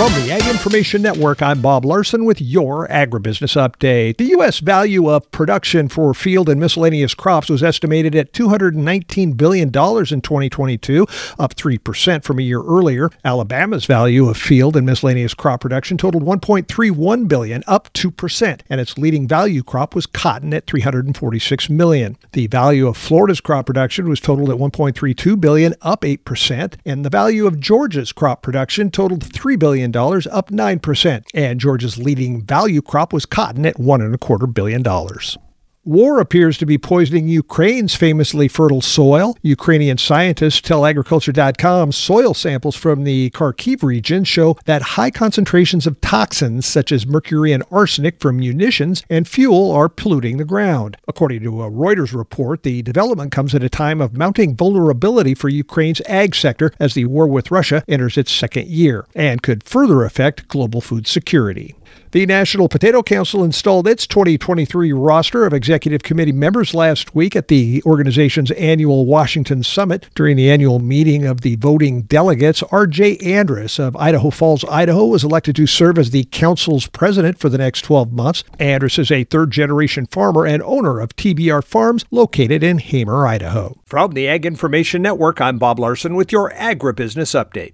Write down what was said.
From the Ag Information Network, I'm Bob Larson with your Agribusiness Update. The U.S. value of production for field and miscellaneous crops was estimated at $219 billion in 2022, up 3% from a year earlier. Alabama's value of field and miscellaneous crop production totaled $1.31 billion, up 2%, and its leading value crop was cotton at $346 million. The value of Florida's crop production was totaled at $1.32 billion, up 8%, and the value of Georgia's crop production totaled $3 billion, up 9%, and Georgia's leading value crop was cotton at $1.25 billion. War appears to be poisoning Ukraine's famously fertile soil. Ukrainian scientists tell Agriculture.com soil samples from the Kharkiv region show that high concentrations of toxins such as mercury and arsenic from munitions and fuel are polluting the ground. According to a Reuters report, the development comes at a time of mounting vulnerability for Ukraine's ag sector as the war with Russia enters its second year and could further affect global food security. The National Potato Council installed its 2023 roster of executive committee members last week at the organization's annual Washington Summit. During the annual meeting of the voting delegates, R.J. Andrus of Idaho Falls, Idaho, was elected to serve as the council's president for the next 12 months. Andrus is a third-generation farmer and owner of TBR Farms located in Hamer, Idaho. From the Ag Information Network, I'm Bob Larson with your Agribusiness Update.